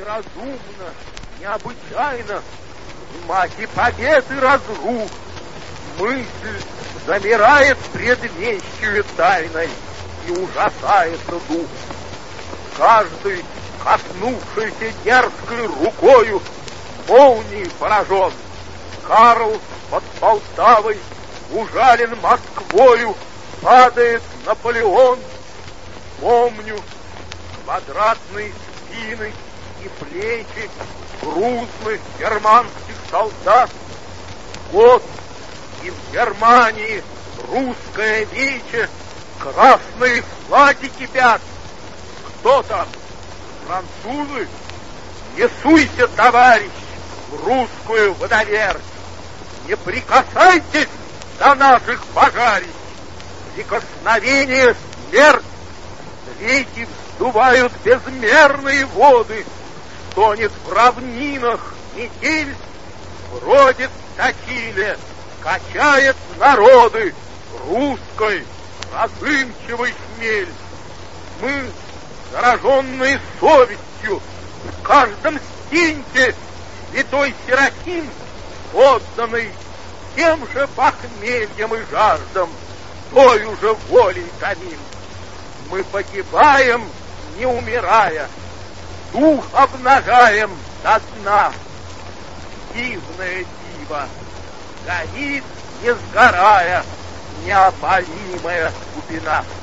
неразумно, необычайно, в маке победы разрух. Мысль замирает пред вещью тайной, и ужасается дух. Каждый, коснувшийся дерзкой рукою, молнией поражен. Карл под Полтавой ужален Москвою, падает Наполеон. Помню квадратные спины и плечи грузных германских солдат. Вот и в Германии русское вече, красные флаги кипят. Кто там? Французы? Не суйся, товарищ, в русскую водоверь. Не прикасайтесь до наших пожарищ. Прикосновение смерть. Реки вздувают безмерные воды. Стонет в равнинах метель. Бродит в Точиле, качает народы русской разымчивой хмель. Мы, зараженные совестью, в каждом стеньте святой Серафим, отданный тем же похмельем и жаждам, той уже волей томим. Мы погибаем, не умирая, дух обнажаем до дна. Дивное диво, горит, не сгорая, неопалимая глубина.